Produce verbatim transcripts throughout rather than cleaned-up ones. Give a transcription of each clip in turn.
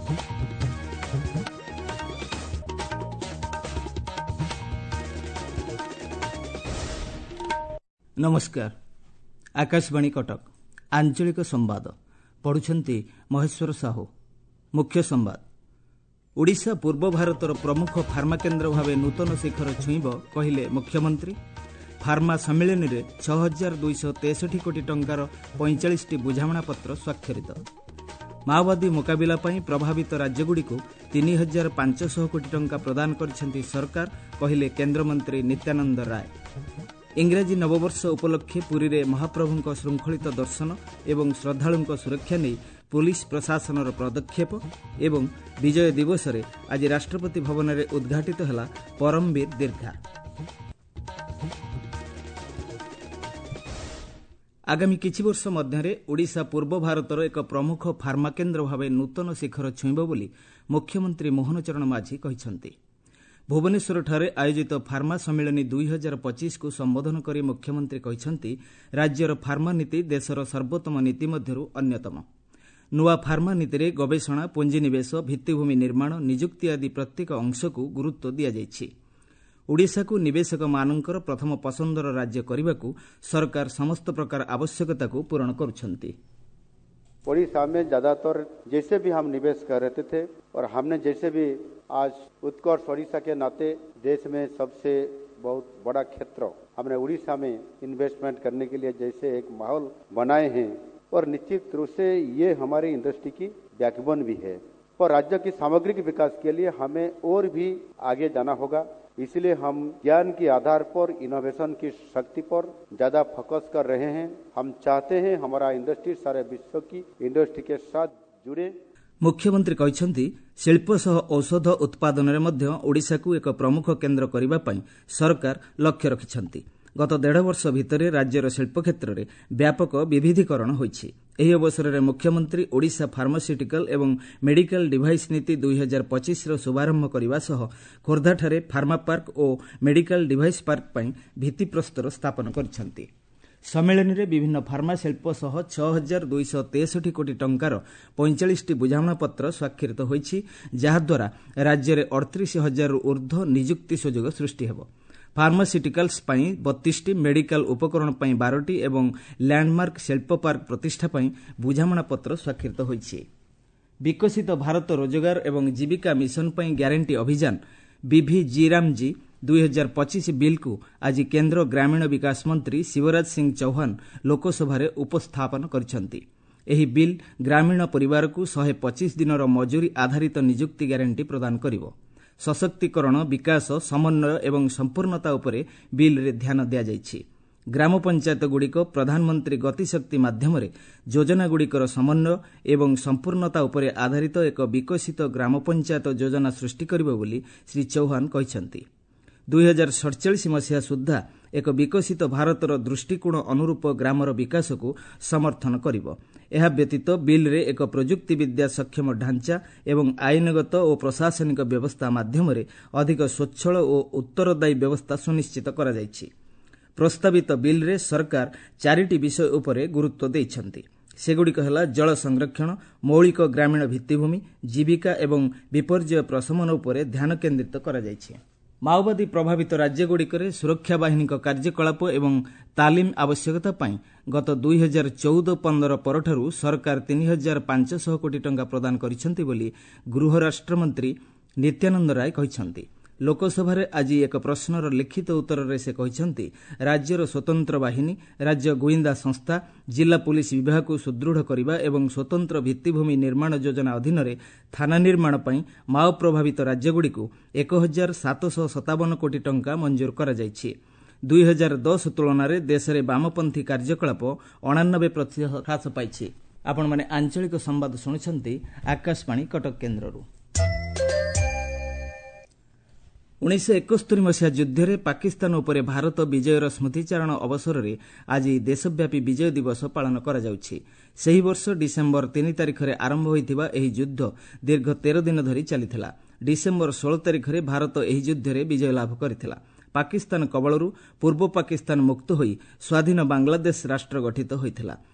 नमस्कार। आकाशवाणी कटक आंचलिक संवाद पढ़ुछंती महेश्वर साहू। मुख्य संवाद। ओडिशा पूर्व भारतर प्रमुख फार्मा केन्द्र भाव नूतन शिखर छुईब कहिले मुख्यमंत्री। फार्मा सम्मेलन में छह हजार दुईश तेसठी कोटी टंकार पैंचाश टी बुझामणा पत्र स्वाक्षरित। माओवादी मुकाबिला पई प्रभावित राज्यगुड़ी को तीन हजार पांचशह कोटी टंका प्रदान करछंती सरकार कहिले केन्द्रमंत्री नित्यानंद राय। इंग्राजी नववर्ष उपलक्षे पुरी रे महाप्रभुंक श्रृंखलित दर्शन एवं श्रद्धालुंक सुरक्षा नहीं पुलिस प्रशासनर पदक्षेप एवं विजय दिवस रे आज राष्ट्रपति भवन में उद्घाटित है परमवीर दीर्घा। आगामी किछि वर्ष मध्य ओडिशा पूर्व भारतर एक प्रमुख फार्मा केन्द्र भाव नूतन शिखर छुईब बोली मुख्यमंत्री मोहन चरण माझी कहिसंती। भुवनेश्वरଠାରେ आयोजित फार्मा सम्मेलन दुई हजार पच्चीस को संबोधन कर मुख्यमंत्री कहिसंती राज्यर फार्मा नीति देशर सर्वोत्तम नीति मध्यरु अन्यतम। नुआ फार्मा नीति रे गवेषणा पुंजीनिवेश भित्तिभूमि निर्माण निजुक्ति आदि प्रत्येक अंश को गुरुत्व दिया जायछि। ओडिशा को निवेशक मानकर प्रथम पसंदर राज्य करने सरकार समस्त प्रकार आवश्यकता को पूर्ण करुछंती। ओडिशा में ज्यादातर जैसे भी हम निवेश कर रहे थे और हमने जैसे भी आज उत्कर्ष ओडिशा के नाते देश में सबसे बहुत बड़ा क्षेत्र हमने ओडिशा में इन्वेस्टमेंट करने के लिए जैसे एक माहौल बनाए हैं और निश्चित रूप से ये हमारी इंडस्ट्री की बैकबोन भी है और राज्य की सामग्रिक विकास के लिए हमें और भी आगे जाना होगा। इसलिए हम ज्ञान के आधार पर इनोवेशन की शक्ति पर ज्यादा फोकस कर रहे हैं। हम चाहते हैं हमारा इंडस्ट्री सारे विश्व की इंडस्ट्री के साथ जुड़े। मुख्यमंत्री कहिसंती शिल्प सह औषध उत्पादन रे मध्य ओडिशा को एक प्रमुख केन्द्र करिबा पई सरकार लक्ष्य रखिछंती। गत डेढ़ वर्ष भितर राज्यर शिल्प क्षेत्र में व्यापक विविधीकरण होइछि। एही अवसर में मुख्यमंत्री ओडिशा फार्मास्यूटिकल एवं मेडिकल डिवाइस नीति दुई हजार पच्चीस शुभारंभ करने सह खोर्धाଠାରେ फार्मा पार्क और मेडिकल डिवाइस पार्क पई भित्तिप्रस्तर स्थापन करिसंती। सम्मेलन में विभिन्न फार्मा शिल्प सह छह हजार दुईश तेसठी कोटी टंकार पैंचाश टी बुझामणा पत्र स्वाक्षरित होइछि, जहाद्वारा राज्य में अड़तीस हजार ऊर्ध्व निजुक्ति सुजोग सृष्टि हेब। फार्मास्यूटिकल्स पई बत्तीस टी मेडिकल उपकरण पई बारह टी एवं लैंडमार्क शिल्प पार्क प्रतिष्ठा पई बुझामणा पत्र स्वाक्षरित होइछि। विकसित भारत रोजगार एवं जीविका मिशन पई ग्यारंटी अभियान बीभी जीरामजी दुई हजार पच्चीस बिल को आज केन्द्र ग्रामीण विकास मंत्री शिवराज सिंह चौहान लोकसभा उपस्थापन करिसंती। एही बिल ग्रामीण परिवार को एक सौ पच्चीस दिनर मजूरी आधारित निजुक्ति ग्यारंटी प्रदान करिवो। सशक्तिकरण विकास समन्वय एवं संपूर्णता उपरे बिल रे ध्यान दिया जायछि। ग्राम पंचायत गुड़िक प्रधानमंत्री गतिशक्ति माध्यम योजना गुड़िकर समन्वय एवं संपूर्णता उपरे आधारित एक विकसित ग्राम पंचायत योजना सृष्टि करिवो बोली श्री चौहान कहिसंती। दुई हजार सड़चाश मसीहा सुधा एक विकसित भारतर दृष्टिकोण अनुरूप ग्रामर विकास को समर्थन करिवो। एहा व्यतीत बिल रे एक प्रजुक्ति विद्या सक्षम ढांचा एवं आईनगत और प्रशासनिक व्यवस्था माध्यम अधिक स्वच्छल और उत्तरदायी व्यवस्था सुनिश्चित करा जायछि। प्रस्तावित बिल रे सरकार चारिटी विषय उपरे गुरुत्व देइछंती। सेगुड़िक हेला जल संरक्षण, मौलिक ग्रामीण भित्तिभूमि, जीविका एवं विपर्यय प्रशमन उपरे ध्यान केन्द्रित करा जायछि। माओवादी प्रभावित राज्यगुड़िकरे सुरक्षा बाहिनी कार्यकलाप एवं तालीम आवश्यकता पाई गत दुई हजार चौदह पंद्रह परठारु सरकार तीन हजार पांचशह कोटी टंका प्रदान करिसंती बोली गृह राष्ट्रमंत्री नित्यानंद राय कहिसंती। लोकसभा आज एक प्रश्नर लिखित उत्तर में से कहिसंती राज्यर स्वतंत्र बाहिनी, राज्य गुइंदा संस्था, जिला पुलिस विभाग को सुदृढ़ करने एवं स्वतंत्र भित्तिभूमि निर्माण योजना अधीन रे थाना निर्माण पई माओ प्रभावित राज्यगुड़ी को एक हजार सातशह सतावन कोटी टंका मंजूर करा जायछि। दुई हजार दस तुलन में देश में वामपंथी कार्यकलाप अणानबे प्रतिशत ह्रास पाइछि। आपण माने आंचलिक संवाद शुणुछंती आकाशवाणी कटक केन्द्ररू। उन्नीस एकस्तरी मसीहा युद्ध में पाकिस्तान उपरे भारत विजयर स्मृतिचारण अवसर में आज देशव्यापी विजय दिवस पालन करा जाउछि। सेही वर्ष डिसेम्बर तीन तारिख में आरंभ होइथिबा एही युद्ध दीर्घ तेरह दिन धरी चलिथिला। डिसेम्बर सोलह तारिख में भारत एही युद्ध में विजय लाभ करिथिला। पाकिस्तान कबलरू पूर्व पाकिस्तान मुक्त होई स्वाधीन बांग्लादेश राष्ट्र गठित होइथिला।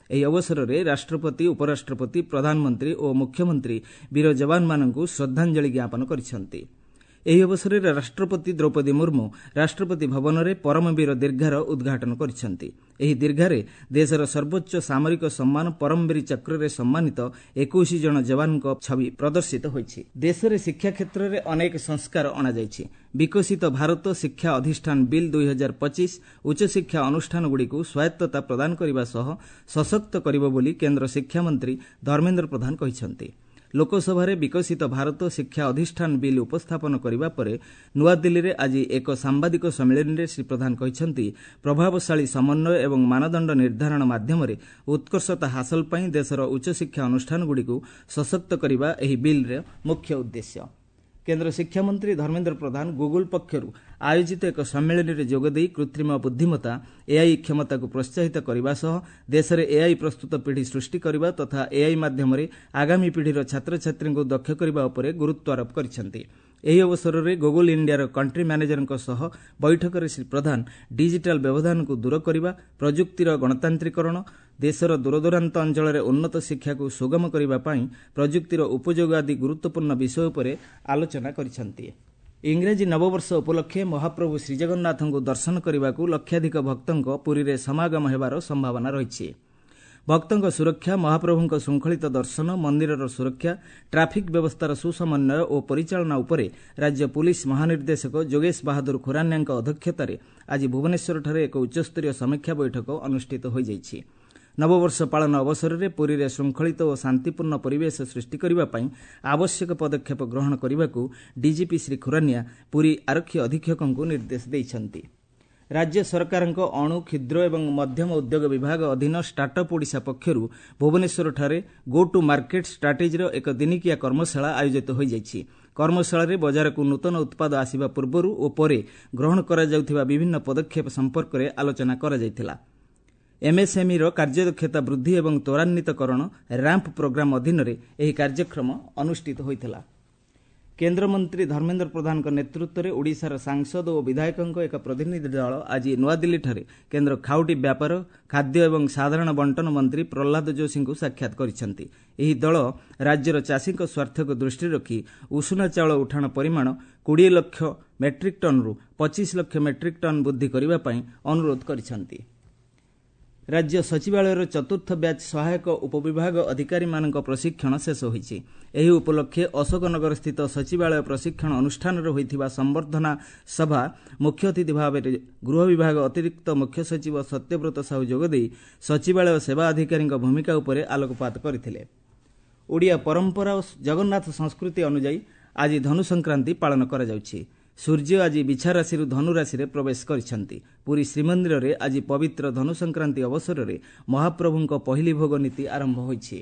ଏହି ଅବସରରେ ରାଷ୍ଟ୍ରପତି, ଉପରାଷ୍ଟ୍ରପତି, ପ୍ରଧାନମନ୍ତ୍ରୀ ଓ ମୁଖ୍ୟମନ୍ତ୍ରୀ ବୀର ଯବାନମାନଙ୍କୁ ଶ୍ରଦ୍ଧାଞ୍ଜଳି ଜ୍ଞାପନ କରିଛନ୍ତି। ଏହି ଅବସରରେ ରାଷ୍ଟ୍ରପତି ଦ୍ରୌପଦୀ ମୁର୍ମୁ ରାଷ୍ଟ୍ରପତି ଭବନରେ ପରମବୀର ଦୀର୍ଘାର ଉଦ୍ଘାଟନ କରିଛନ୍ତି। ଏହି ଦୀର୍ଘାରେ ଦେଶର ସର୍ବୋଚ୍ଚ ସାମରିକ ସମ୍ମାନ ପରମବୀର ଚକ୍ରରେ ସମ୍ମାନିତ ଏକୋଇଶ ଜଣ ଯବାନଙ୍କ ଛବି ପ୍ରଦର୍ଶିତ ହୋଇଛି। ଦେଶରେ ଶିକ୍ଷା କ୍ଷେତ୍ରରେ ଅନେକ ସଂସ୍କାର ଅଣାଯାଇଛି। ବିକଶିତ ଭାରତ ଶିକ୍ଷା ଅଧିଷ୍ଠାନ ବିଲ୍ ଦୁଇ ହଜାର ପଚିଶ ଉଚ୍ଚଶିକ୍ଷା ଅନୁଷ୍ଠାନଗୁଡ଼ିକୁ ସ୍ୱାୟତ୍ତତା ପ୍ରଦାନ କରିବା ସହ ସଶକ୍ତ କରିବ ବୋଲି କେନ୍ଦ୍ର ଶିକ୍ଷାମନ୍ତ୍ରୀ ଧର୍ମେନ୍ଦ୍ର ପ୍ରଧାନ କହିଛନ୍ତି। ଲୋକସଭାରେ ବିକଶିତ ଭାରତ ଶିକ୍ଷା ଅଧିଷ୍ଠାନ ବିଲ୍ ଉପସ୍ଥାପନ କରିବା ପରେ ନୂଆଦିଲ୍ଲୀରେ ଆଜି ଏକ ସାମ୍ବାଦିକ ସମ୍ମିଳନୀରେ ଶ୍ରୀ ପ୍ରଧାନ କହିଛନ୍ତି, ପ୍ରଭାବଶାଳୀ ସମନ୍ୱୟ ଏବଂ ମାନଦଣ୍ଡ ନିର୍ଦ୍ଧାରଣ ମାଧ୍ୟମରେ ଉତ୍କର୍ଷତା ହାସଲ ପାଇଁ ଦେଶର ଉଚ୍ଚଶିକ୍ଷା ଅନୁଷ୍ଠାନଗୁଡ଼ିକୁ ସଶକ୍ତ କରିବା ଏହି ବିଲ୍ର ମୁଖ୍ୟ ଉଦ୍ଦେଶ୍ୟ। କେନ୍ଦ୍ର ଶିକ୍ଷାମନ୍ତ୍ରୀ ଧର୍ମେନ୍ଦ୍ର ପ୍ରଧାନ ଗୁଗୁଲ ପକ୍ଷରୁ ଆୟୋଜିତ ଏକ ସମ୍ମିଳନୀରେ ଯୋଗଦେଇ କୃତ୍ରିମ ବୁଦ୍ଧିମତ୍ତା ଏଆଇ କ୍ଷମତାକୁ ପ୍ରୋତ୍ସାହିତ କରିବା ସହ ଦେଶରେ ଏଆଇ ପ୍ରସ୍ତୁତ ପିଢ଼ି ସୃଷ୍ଟି କରିବା ତଥା ଏଆଇ ମାଧ୍ୟମରେ ଆଗାମୀ ପିଢ଼ିର ଛାତ୍ରଛାତ୍ରୀଙ୍କୁ ଦକ୍ଷ କରିବା ଉପରେ ଗୁରୁତ୍ୱାରୋପ କରିଛନ୍ତି। ଏହି ଅବସରରେ ଗୁଗୁଲ ଇଣ୍ଡିଆର କଣ୍ଟ୍ରି ମ୍ୟାନେଜରଙ୍କ ସହ ବୈଠକରେ ଶ୍ରୀ ପ୍ରଧାନ ଡିଜିଟାଲ ବ୍ୟବଧାନକୁ ଦୂର କରିବା, ପ୍ରଯୁକ୍ତିର ଗଣତାନ୍ତ୍ରିକରଣ, ଦେଶର ଦୂରଦୂରାନ୍ତ ଅଞ୍ଚଳରେ ଉନ୍ନତ ଶିକ୍ଷାକୁ ସୁଗମ କରିବା ପାଇଁ ପ୍ରଯୁକ୍ତିର ଉପଯୋଗ ଆଦି ଗୁରୁତ୍ୱପୂର୍ଣ୍ଣ ବିଷୟ ଉପରେ ଆଲୋଚନା କରିଛନ୍ତି। ଇଂରାଜୀ ନବବର୍ଷ ଉପଲକ୍ଷେ ମହାପ୍ରଭୁ ଶ୍ରୀଜଗନ୍ନାଥଙ୍କୁ ଦର୍ଶନ କରିବାକୁ ଲକ୍ଷାଧିକ ଭକ୍ତଙ୍କ ପୁରୀରେ ସମାଗମ ହେବାର ସମ୍ଭାବନା ରହିଛି। ଭକ୍ତଙ୍କ ସୁରକ୍ଷା, ମହାପ୍ରଭୁଙ୍କ ଶୃଙ୍ଖଳିତ ଦର୍ଶନ, ମନ୍ଦିରର ସୁରକ୍ଷା, ଟ୍ରାଫିକ୍ ବ୍ୟବସ୍ଥାର ସୁସମନ୍ୱୟ ଓ ପରିଚାଳନା ଉପରେ ରାଜ୍ୟ ପୁଲିସ ମହାନିର୍ଦ୍ଦେଶକ ଯୋଗେଶ ବାହାଦୁର ଖୁରାନିଆଙ୍କ ଅଧ୍ୟକ୍ଷତାରେ ଆଜି ଭୁବନେଶ୍ୱରଠାରେ ଏକ ଉଚ୍ଚସ୍ତରୀୟ ସମୀକ୍ଷା ବୈଠକ ଅନୁଷ୍ଠିତ ହୋଇଯାଇଛି। ନବବର୍ଷ ପାଳନ ଅବସରରେ ପୁରୀରେ ଶୃଙ୍ଖଳିତ ଓ ଶାନ୍ତିପୂର୍ଣ୍ଣ ପରିବେଶ ସୃଷ୍ଟି କରିବା ପାଇଁ ଆବଶ୍ୟକ ପଦକ୍ଷେପ ଗ୍ରହଣ କରିବାକୁ ଡିଜିପି ଶ୍ରୀ ଖୁରାନିଆ ପୁରୀ ଆରକ୍ଷୀ ଅଧୀକ୍ଷକଙ୍କୁ ନିର୍ଦ୍ଦେଶ ଦେଇଛନ୍ତି। ରାଜ୍ୟ ସରକାରଙ୍କ ଅଣୁ, କ୍ଷୁଦ୍ର ଏବଂ ମଧ୍ୟମ ଉଦ୍ୟୋଗ ବିଭାଗ ଅଧୀନ ଷ୍ଟାର୍ଟଅପ୍ ଓଡ଼ିଶା ପକ୍ଷରୁ ଭୁବନେଶ୍ୱରଠାରେ ଗୋ ଟୁ ମାର୍କେଟ୍ ଷ୍ଟ୍ରାଟେଜିର ଏକ ଦିନିକିଆ କର୍ମଶାଳା ଆୟୋଜିତ ହୋଇଯାଇଛି। କର୍ମଶାଳାରେ ବଜାରକୁ ନୂତନ ଉତ୍ପାଦ ଆସିବା ପୂର୍ବରୁ ଓ ପରେ ଗ୍ରହଣ କରାଯାଉଥିବା ବିଭିନ୍ନ ପଦକ୍ଷେପ ସମ୍ପର୍କରେ ଆଲୋଚନା କରାଯାଇଥିଲା। ଏମ୍ଏସ୍ଏମ୍ଇର କାର୍ଯ୍ୟଦକ୍ଷତା ବୃଦ୍ଧି ଏବଂ ତ୍ୱରାନ୍ୱିତକରଣ ର୍ୟାମ୍ପ ପ୍ରୋଗ୍ରାମ ଅଧୀନରେ ଏହି କାର୍ଯ୍ୟକ୍ରମ ଅନୁଷ୍ଠିତ ହୋଇଥିଲା। କେନ୍ଦ୍ରମନ୍ତ୍ରୀ ଧର୍ମେନ୍ଦ୍ର ପ୍ରଧାନଙ୍କ ନେତୃତ୍ୱରେ ଓଡ଼ିଶାର ସାଂସଦ ଓ ବିଧାୟକଙ୍କ ଏକ ପ୍ରତିନିଧି ଦଳ ଆଜି ନୂଆଦିଲ୍ଲୀଠାରେ କେନ୍ଦ୍ର ଖାଉଟି ବ୍ୟାପାର, ଖାଦ୍ୟ ଏବଂ ସାଧାରଣ ବଣ୍ଟନ ମନ୍ତ୍ରୀ ପ୍ରହ୍ଲାଦ ଯୋଶୀଙ୍କୁ ସାକ୍ଷାତ କରିଛନ୍ତି। ଏହି ଦଳ ରାଜ୍ୟର ଚାଷୀଙ୍କ ସ୍ୱାର୍ଥକୁ ଦୃଷ୍ଟିରେ ରଖି ଉଷୁନା ଚାଉଳ ଉଠାଣ ପରିମାଣ କୋଡ଼ିଏ ଲକ୍ଷ ମେଟ୍ରିକ୍ ଟନ୍ରୁ ପଚିଶ ଲକ୍ଷ ମେଟ୍ରିକ୍ ଟନ୍ ବୃଦ୍ଧି କରିବା ପାଇଁ ଅନୁରୋଧ କରିଛନ୍ତି। ରାଜ୍ୟ ସଚିବାଳୟର ଚତୁର୍ଥ ବ୍ୟାଚ୍ ସହାୟକ ଉପବିଭାଗ ଅଧିକାରୀମାନଙ୍କ ପ୍ରଶିକ୍ଷଣ ଶେଷ ହୋଇଛି। ଏହି ଉପଲକ୍ଷେ ଅଶୋକନଗରସ୍ଥିତ ସଚିବାଳୟ ପ୍ରଶିକ୍ଷଣ ଅନୁଷ୍ଠାନରେ ହୋଇଥିବା ସମ୍ବର୍ଦ୍ଧନା ସଭା ମୁଖ୍ୟ ଅତିଥି ଭାବରେ ଗୃହ ବିଭାଗ ଅତିରିକ୍ତ ମୁଖ୍ୟ ସଚିବ ସତ୍ୟବ୍ରତ ସାହୁ ଯୋଗଦେଇ ସଚିବାଳୟ ସେବା ଅଧିକାରୀଙ୍କ ଭୂମିକା ଉପରେ ଆଲୋକପାତ କରିଥିଲେ। ଓଡ଼ିଆ ପରମ୍ପରା ଓ ଜଗନ୍ନାଥ ସଂସ୍କୃତି ଅନୁଯାୟୀ ଆଜି ଧନୁ ସଂକ୍ରାନ୍ତି ପାଳନ କରାଯାଉଛି। ସୂର୍ଯ୍ୟ ଆଜି ବିଛା ରାଶିରୁ ଧନୁ ରାଶିରେ ପ୍ରବେଶ କରିଛନ୍ତି। ପୁରୀ ଶ୍ରୀମନ୍ଦିରରେ ଆଜି ପବିତ୍ର ଧନୁ ସଂକ୍ରାନ୍ତି ଅବସରରେ ମହାପ୍ରଭୁଙ୍କ ପହିଲି ଭୋଗ ନୀତି ଆରମ୍ଭ ହୋଇଛି।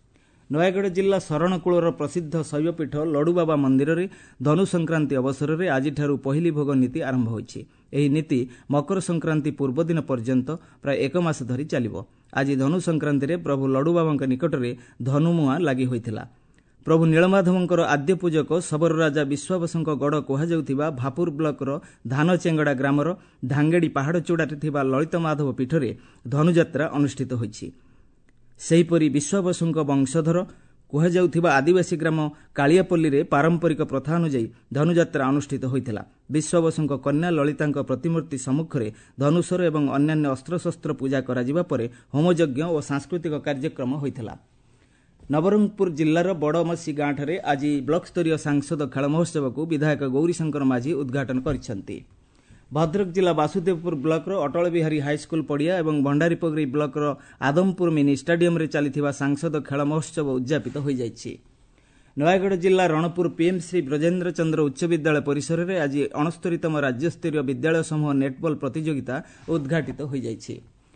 ନୟାଗଡ଼ ଜିଲ୍ଲା ଶରଣକୂଳର ପ୍ରସିଦ୍ଧ ଶୈବପୀଠ ଲଡ଼ୁବାବା ମନ୍ଦିରରେ ଧନୁ ସଂକ୍ରାନ୍ତି ଅବସରରେ ଆଜିଠାରୁ ପହିଲି ଭୋଗ ନୀତି ଆରମ୍ଭ ହୋଇଛି। ଏହି ନୀତି ମକର ସଂକ୍ରାନ୍ତି ପୂର୍ବଦିନ ପର୍ଯ୍ୟନ୍ତ ପ୍ରାୟ ଏକ ମାସ ଧରି ଚାଲିବ। ଆଜି ଧନୁ ସଂକ୍ରାନ୍ତିରେ ପ୍ରଭୁ ଲଡ଼ୁବାବାଙ୍କ ନିକଟରେ ଧନୁମୁଆଁ ଲାଗି ହୋଇଥିଲା। ପ୍ରଭୁ ନୀଳମାଧବଙ୍କର ଆଦ୍ୟ ପୂଜକ ଶବର ରାଜା ବିଶ୍ୱାବସଙ୍କ ଗଡ଼ କୁହାଯାଉଥିବା ଭାପୁର ବ୍ଲକର ଧାନଚେଙ୍ଗଡ଼ା ଗ୍ରାମର ଧାଙ୍ଗେଡ଼ି ପାହାଡ଼ ଚୂଡ଼ାରେ ଥିବା ଲଳିତ ମାଧବ ପୀଠରେ ଧନୁଯାତ୍ରା ଅନୁଷ୍ଠିତ ହୋଇଛି। ସେହିପରି ବିଶ୍ୱାବସୁଙ୍କ ବଂଶଧର କୁହାଯାଉଥିବା ଆଦିବାସୀ ଗ୍ରାମ କାଳିଆପଲ୍ଲୀରେ ପାରମ୍ପରିକ ପ୍ରଥା ଅନୁଯାୟୀ ଧନୁଯାତ୍ରା ଅନୁଷ୍ଠିତ ହୋଇଥିଲା। ବିଶ୍ୱାବସୁଙ୍କ କନ୍ୟା ଲଳିତାଙ୍କ ପ୍ରତିମୂର୍ତ୍ତି ସମ୍ମୁଖରେ ଧନୁଶର ଏବଂ ଅନ୍ୟାନ୍ୟ ଅସ୍ତ୍ରଶସ୍ତ୍ର ପୂଜା କରାଯିବା ପରେ ହୋମଯଜ୍ଞ ଓ ସାଂସ୍କୃତିକ କାର୍ଯ୍ୟକ୍ରମ ହୋଇଥିଲା। ନବରଙ୍ଗପୁର ଜିଲ୍ଲାର ବଡ଼ମସି ଗାଁଠାରେ ଆଜି ବ୍ଲକସ୍ତରୀୟ ସାଂସଦ ଖେଳ ମହୋତ୍ସବକୁ ବିଧାୟକ ଗୌରୀଶଙ୍କର ମାଝୀ ଉଦ୍ଘାଟନ କରିଛନ୍ତି। ଭଦ୍ରକ ଜିଲ୍ଲା ବାସୁଦେବପୁର ବ୍ଲକର ଅଟଳ ବିହାରୀ ହାଇସ୍କୁଲ ପଡ଼ିଆ ଏବଂ ଭଣ୍ଡାରୀପୋଖରୀ ବ୍ଲକର ଆଦମପୁର ମିନି ଷ୍ଟାଡିୟମରେ ଚାଲିଥିବା ସାଂସଦ ଖେଳ ମହୋତ୍ସବ ଉଦ୍ଯାପିତ ହୋଇଯାଇଛି। ନୟାଗଡ଼ ଜିଲ୍ଲା ରଣପୁର ପିଏମ୍ଶ୍ରୀ ବ୍ରଜେନ୍ଦ୍ର ଚନ୍ଦ୍ର ଉଚ୍ଚ ବିଦ୍ୟାଳୟ ପରିସରରେ ଆଜି ଅଣସ୍ତରୀତମ ରାଜ୍ୟସ୍ତରୀୟ ବିଦ୍ୟାଳୟ ସମୂହ ନେଟବଲ୍ ପ୍ରତିଯୋଗିତା ଉଦ୍ଘାଟିତ ହୋଇଯାଇଛି।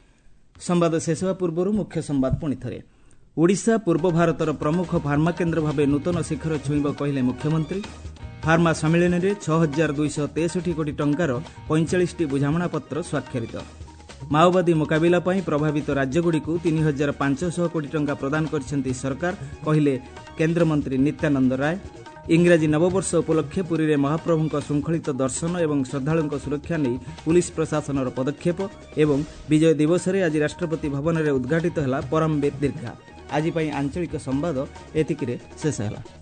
ସମ୍ବାଦ ଶେଷ ହେବା ପୂର୍ବରୁ ମୁଖ୍ୟ ସମ୍ବାଦ ପୁଣିଥରେ। ଓଡ଼ିଶା ପୂର୍ବ ଭାରତର ପ୍ରମୁଖ ଫାର୍ମା କେନ୍ଦ୍ର ଭାବେ ନୂତନ ଶିଖର ଛୁଇଁବ କହିଲେ ମୁଖ୍ୟମନ୍ତ୍ରୀ। ଫାର୍ମା ସମ୍ମିଳନୀରେ ଛଅ ହଜାର ଦୁଇଶହ ତେଷଠି କୋଟି ଟଙ୍କାର ପଇଁଚାଳିଶଟି ବୁଝାମଣାପତ୍ର ସ୍ୱାକ୍ଷରିତ। ମାଓବାଦୀ ମୁକାବିଲା ପାଇଁ ପ୍ରଭାବିତ ରାଜ୍ୟଗୁଡ଼ିକୁ ତିନି ହଜାର ପାଞ୍ଚଶହ କୋଟି ଟଙ୍କା ପ୍ରଦାନ କରିଛନ୍ତି ସରକାର କହିଲେ କେନ୍ଦ୍ରମନ୍ତ୍ରୀ ନିତ୍ୟାନନ୍ଦ ରାୟ। इंग्राजी नववर्ष उपलक्षे पुरी रे महाप्रभुଙ୍କ श्रृंखलित दर्शन एवं श्रद्धालुଙ୍କ सुरक्षा नहीं पुलिस प्रशासन पदक्षेप एवं विजय दिवस रे आज राष्ट्रपति भवन में उद्घाटित है परमवीर दीर्घा। आज आंचलिक संवाद एतिकिरे शेष है।